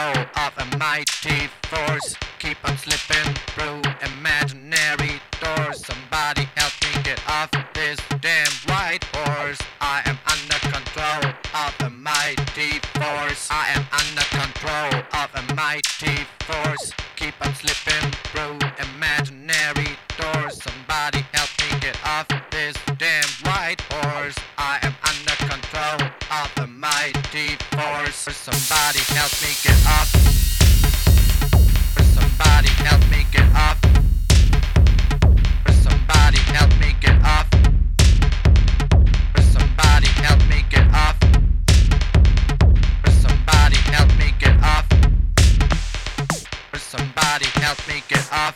control of a mighty force. Keep on slipping through imaginary doors. Somebody help me get off this damn white horse. I am under control of a mighty force. I am under control of a mighty force. Keep on slipping through imaginary doors. Somebody help me get off this damn white horse. I am under control of a mighty force. Somebody help me get off. Somebody help me get off. Somebody help me get off. Somebody help me get off. Somebody help me get off. Somebody help me get off.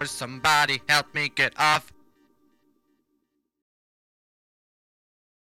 Somebody help me get off